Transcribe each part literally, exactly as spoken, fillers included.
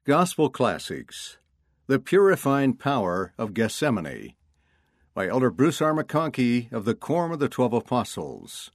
Gospel Classics: The Purifying Power of Gethsemane by Elder Bruce R. McConkie of the Quorum of the Twelve Apostles.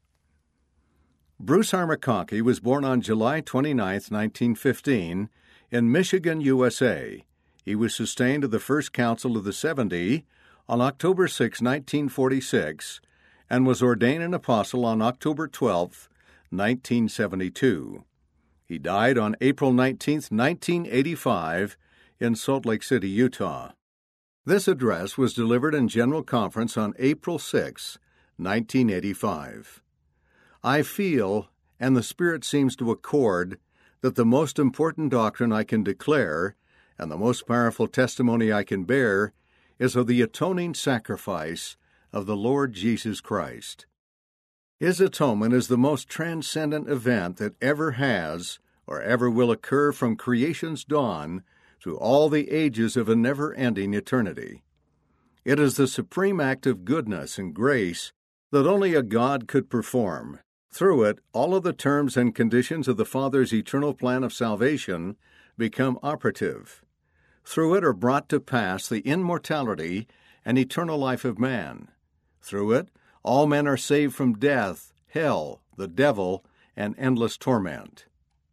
Bruce R. McConkie was born on July twenty-ninth, nineteen fifteen, in Michigan, U S A. He was sustained of the First Council of the Seventy on October sixth, nineteen forty-six, and was ordained an apostle on October twelfth, nineteen seventy-two. He died on April nineteenth, nineteen eighty-five, in Salt Lake City, Utah. This address was delivered in General Conference on April sixth, nineteen eighty-five. I feel, and the Spirit seems to accord, that the most important doctrine I can declare, and the most powerful testimony I can bear, is of the atoning sacrifice of the Lord Jesus Christ. His atonement is the most transcendent event that ever has or ever will occur from creation's dawn through all the ages of a never-ending eternity. It is the supreme act of goodness and grace that only a God could perform. Through it, all of the terms and conditions of the Father's eternal plan of salvation become operative. Through it are brought to pass the immortality and eternal life of man. Through it, all men are saved from death, hell, the devil, and endless torment.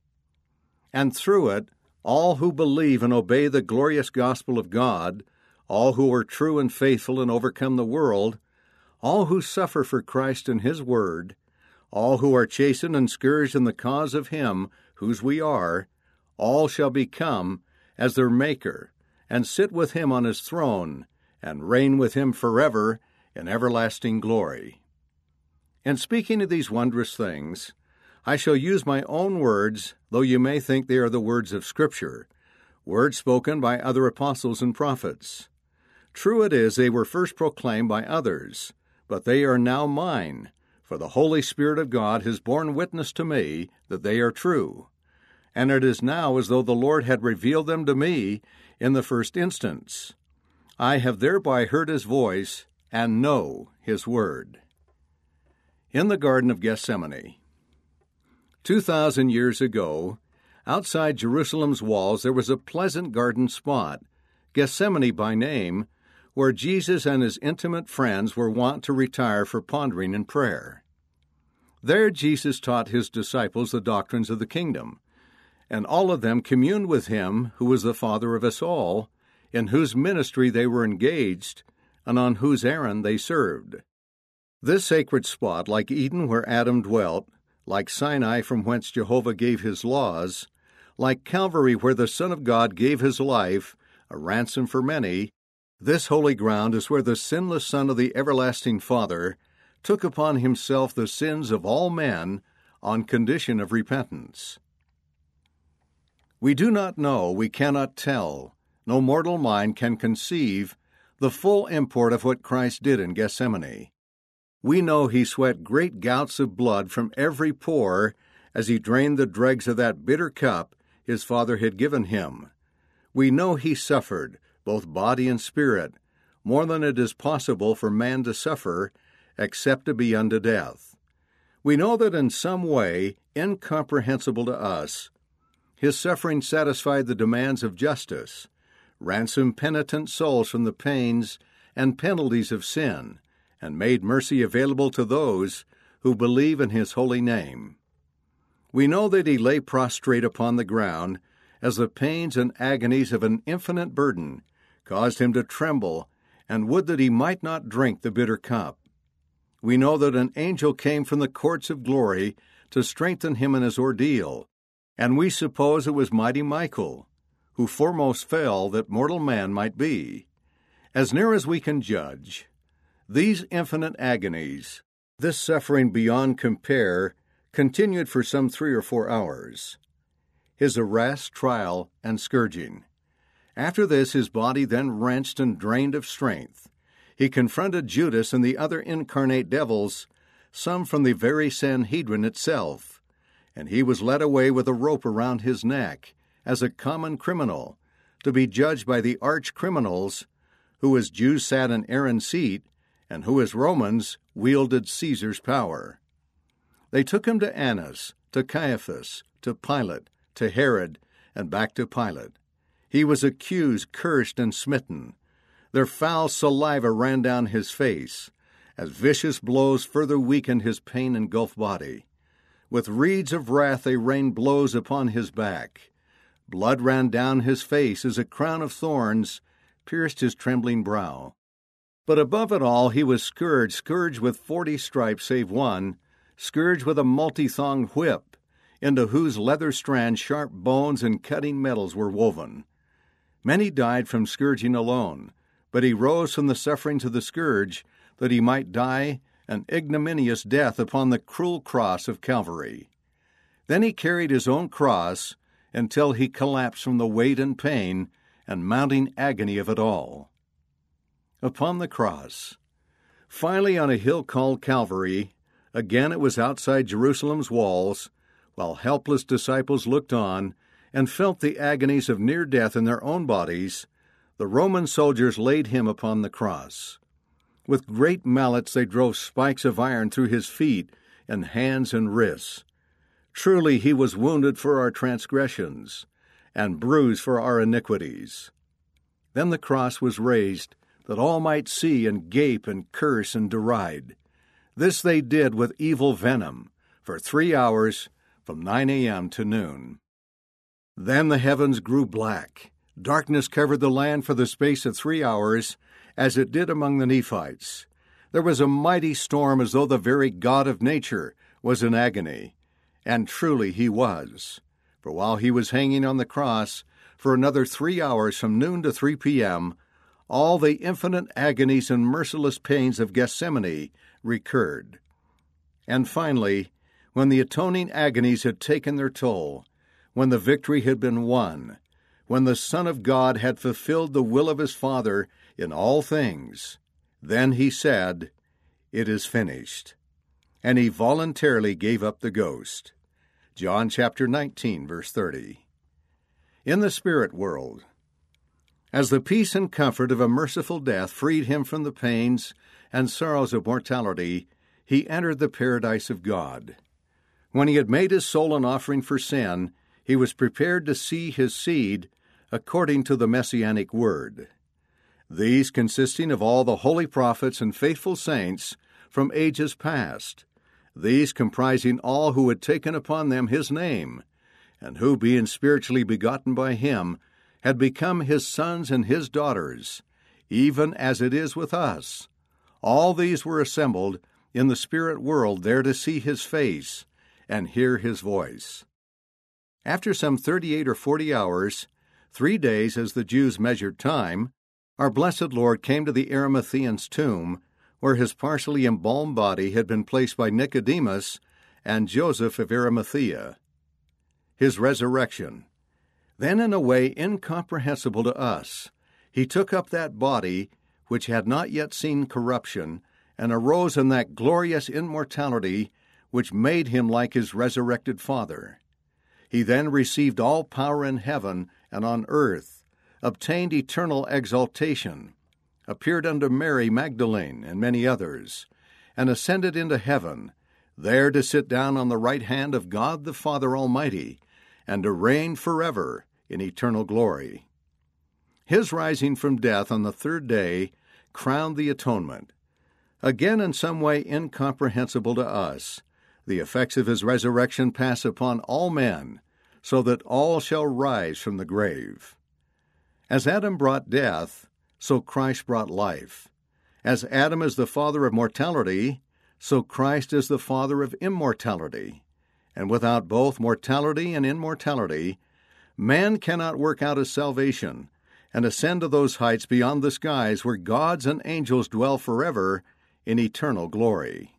And through it, all who believe and obey the glorious gospel of God, all who are true and faithful and overcome the world, all who suffer for Christ and His word, all who are chastened and scourged in the cause of Him whose we are, all shall become as their Maker, and sit with Him on His throne, and reign with Him forever in everlasting glory. In speaking of these wondrous things, I shall use my own words, though you may think they are the words of Scripture, words spoken by other apostles and prophets. True it is they were first proclaimed by others, but they are now mine, for the Holy Spirit of God has borne witness to me that they are true. And it is now as though the Lord had revealed them to me in the first instance. I have thereby heard His voice and know His word. In the Garden of Gethsemane. Two thousand years ago, outside Jerusalem's walls there was a pleasant garden spot, Gethsemane by name, where Jesus and His intimate friends were wont to retire for pondering and prayer. There Jesus taught His disciples the doctrines of the kingdom, and all of them communed with Him who was the Father of us all, in whose ministry they were engaged, and on whose errand they served. This sacred spot, like Eden where Adam dwelt, like Sinai from whence Jehovah gave His laws, like Calvary where the Son of God gave His life, a ransom for many, this holy ground is where the sinless Son of the everlasting Father took upon Himself the sins of all men on condition of repentance. We do not know, we cannot tell, no mortal mind can conceive the full import of what Christ did in Gethsemane. We know He sweat great gouts of blood from every pore as He drained the dregs of that bitter cup His Father had given Him. We know He suffered, both body and spirit, more than it is possible for man to suffer, except to be unto death. We know that in some way, incomprehensible to us, His suffering satisfied the demands of justice, ransomed penitent souls from the pains and penalties of sin, and made mercy available to those who believe in His holy name. We know that He lay prostrate upon the ground as the pains and agonies of an infinite burden caused Him to tremble, and would that He might not drink the bitter cup. We know that an angel came from the courts of glory to strengthen Him in His ordeal, and we suppose it was mighty Michael, who foremost fell that mortal man might be. As near as we can judge, these infinite agonies, this suffering beyond compare, continued for some three or four hours. His arrest, trial, and scourging. After this, His body then wrenched and drained of strength. He confronted Judas and the other incarnate devils, some from the very Sanhedrin itself, and He was led away with a rope around His neck, as a common criminal, to be judged by the arch-criminals, who as Jews sat in Aaron's seat, and who as Romans wielded Caesar's power. They took Him to Annas, to Caiaphas, to Pilate, to Herod, and back to Pilate. He was accused, cursed, and smitten. Their foul saliva ran down his face, as vicious blows further weakened his pain-engulfed body. With reeds of wrath they rained blows upon his back. Blood ran down his face as a crown of thorns pierced his trembling brow. But above it all he was scourged, scourged with forty stripes save one, scourged with a multi-thonged whip, into whose leather strands sharp bones and cutting metals were woven. Many died from scourging alone, but he rose from the sufferings of the scourge, that he might die an ignominious death upon the cruel cross of Calvary. Then he carried his own cross until he collapsed from the weight and pain and mounting agony of it all. Upon the cross, finally on a hill called Calvary, again it was outside Jerusalem's walls, while helpless disciples looked on and felt the agonies of near death in their own bodies, the Roman soldiers laid him upon the cross. With great mallets they drove spikes of iron through his feet and hands and wrists. Truly he was wounded for our transgressions, and bruised for our iniquities. Then the cross was raised, that all might see and gape and curse and deride. This they did with evil venom, for three hours, from nine a.m. to noon. Then the heavens grew black. Darkness covered the land for the space of three hours, as it did among the Nephites. There was a mighty storm, as though the very God of nature was in agony. And truly he was. For while he was hanging on the cross, for another three hours from noon to three p.m., all the infinite agonies and merciless pains of Gethsemane recurred. And finally, when the atoning agonies had taken their toll, when the victory had been won, when the Son of God had fulfilled the will of his Father in all things, then he said, "It is finished." And he voluntarily gave up the ghost. John chapter nineteen, verse thirty. In the spirit world, as the peace and comfort of a merciful death freed him from the pains and sorrows of mortality, he entered the paradise of God. When he had made his soul an offering for sin, he was prepared to see his seed according to the Messianic word. These consisting of all the holy prophets and faithful saints from ages past, these comprising all who had taken upon them his name, and who, being spiritually begotten by him, had become his sons and his daughters, even as it is with us. All these were assembled in the spirit world there to see his face and hear his voice. After some thirty-eight or forty hours, three days as the Jews measured time, our blessed Lord came to the Arimathean's tomb, where his partially embalmed body had been placed by Nicodemus and Joseph of Arimathea. His resurrection. Then, in a way incomprehensible to us, he took up that body which had not yet seen corruption, and arose in that glorious immortality which made him like his resurrected Father. He then received all power in heaven and on earth, obtained eternal exaltation, appeared unto Mary Magdalene and many others, and ascended into heaven, there to sit down on the right hand of God the Father Almighty, and to reign forever in eternal glory. His rising from death on the third day crowned the atonement. Again, in some way incomprehensible to us, the effects of his resurrection pass upon all men, so that all shall rise from the grave. As Adam brought death, so Christ brought life. As Adam is the father of mortality, so Christ is the father of immortality. And without both mortality and immortality, man cannot work out his salvation and ascend to those heights beyond the skies where gods and angels dwell forever in eternal glory.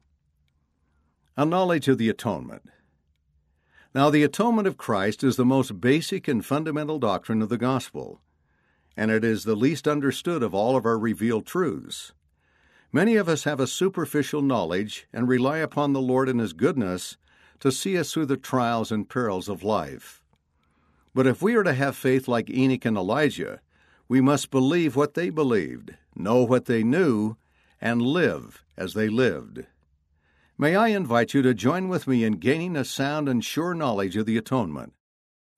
A knowledge of the atonement. Now, the atonement of Christ is the most basic and fundamental doctrine of the gospel, and it is the least understood of all of our revealed truths. Many of us have a superficial knowledge and rely upon the Lord and His goodness to see us through the trials and perils of life. But if we are to have faith like Enoch and Elijah, we must believe what they believed, know what they knew, and live as they lived. May I invite you to join with me in gaining a sound and sure knowledge of the atonement.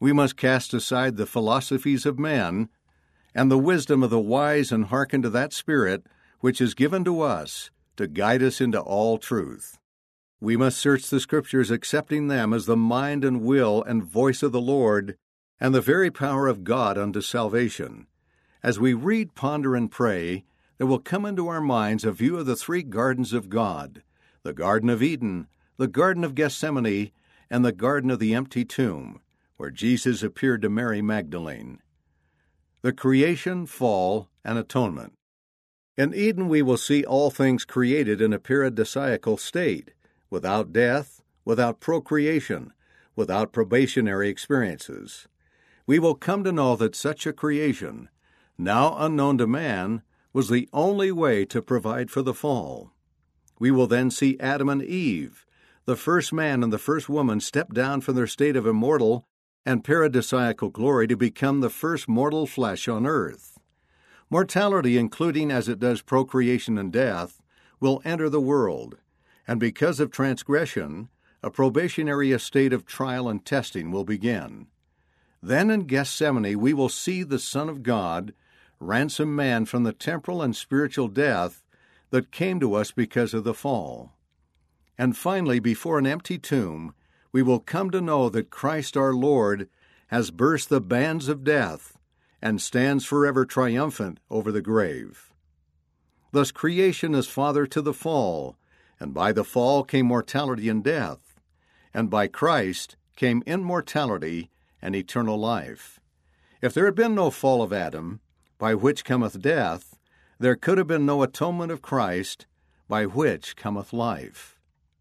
We must cast aside the philosophies of men and the wisdom of the wise and hearken to that Spirit which is given to us to guide us into all truth. We must search the Scriptures, accepting them as the mind and will and voice of the Lord and the very power of God unto salvation. As we read, ponder, and pray, there will come into our minds a view of the three gardens of God, the Garden of Eden, the Garden of Gethsemane, and the Garden of the Empty Tomb, where Jesus appeared to Mary Magdalene. The creation, fall, and atonement. In Eden we will see all things created in a paradisiacal state, without death, without procreation, without probationary experiences. We will come to know that such a creation, now unknown to man, was the only way to provide for the fall. We will then see Adam and Eve, the first man and the first woman, step down from their state of immortal and paradisiacal glory to become the first mortal flesh on earth. Mortality, including as it does procreation and death, will enter the world, and because of transgression, a probationary estate of trial and testing will begin. Then in Gethsemane we will see the Son of God ransom man from the temporal and spiritual death that came to us because of the fall. And finally, before an empty tomb, we will come to know that Christ our Lord has burst the bands of death and stands forever triumphant over the grave. Thus creation is father to the fall, and by the fall came mortality and death, and by Christ came immortality and eternal life. If there had been no fall of Adam, by which cometh death, there could have been no atonement of Christ, by which cometh life.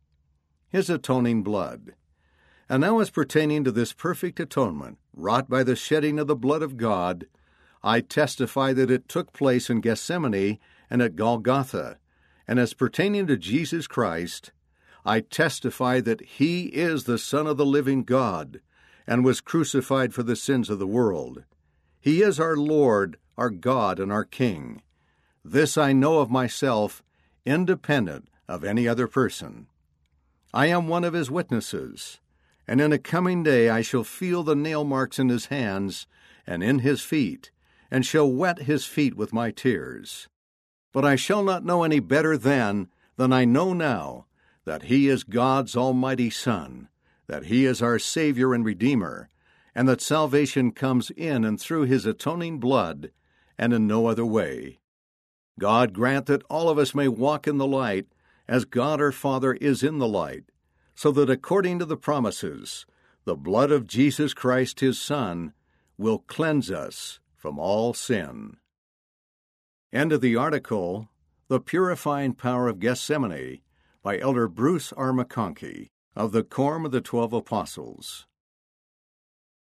His atoning blood. And now as pertaining to this perfect atonement, wrought by the shedding of the blood of God, I testify that it took place in Gethsemane and at Golgotha, and as pertaining to Jesus Christ, I testify that He is the Son of the living God, and was crucified for the sins of the world. He is our Lord, our God, and our King. This I know of myself, independent of any other person. I am one of His witnesses, and in a coming day I shall feel the nail marks in His hands and in His feet, and shall wet His feet with my tears. But I shall not know any better then than I know now, that He is God's almighty Son, that He is our Savior and Redeemer, and that salvation comes in and through His atoning blood, and in no other way. God grant that all of us may walk in the light, as God our Father is in the light, so that according to the promises, the blood of Jesus Christ His Son will cleanse us from all sin. End of the article, The Purifying Power of Gethsemane, by Elder Bruce R. McConkie, of the Quorum of the Twelve Apostles.